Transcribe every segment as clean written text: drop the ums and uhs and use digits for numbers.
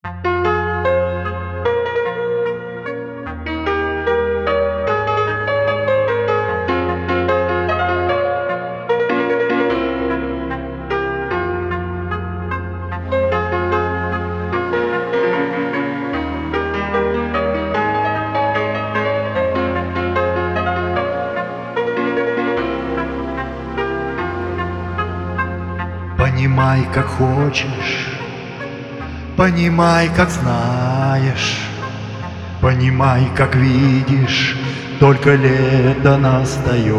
Понимай, как хочешь, понимай, как знаешь, понимай, как видишь, только лето настает.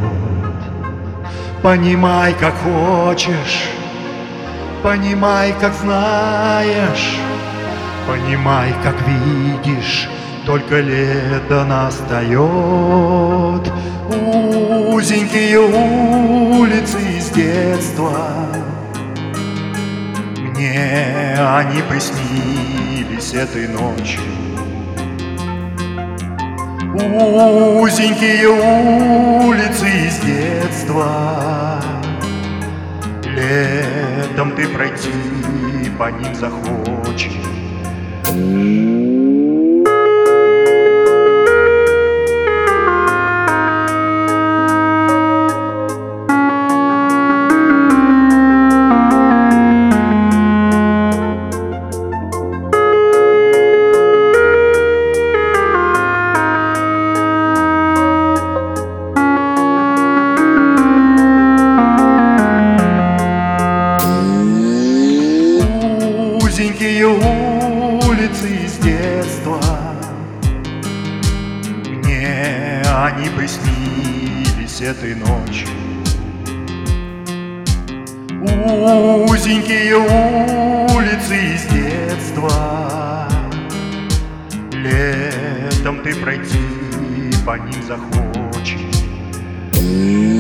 Понимай, как хочешь, понимай, как знаешь, понимай, как видишь, только лето настает. Узенькие улицы из детства, мне они приснились этой ночью. Узенькие улицы из детства, летом ты пройти по ним захочешь. Узенькие улицы из детства, мне они приснились этой ночью. Узенькие улицы из детства, летом ты пройти по ним захочешь.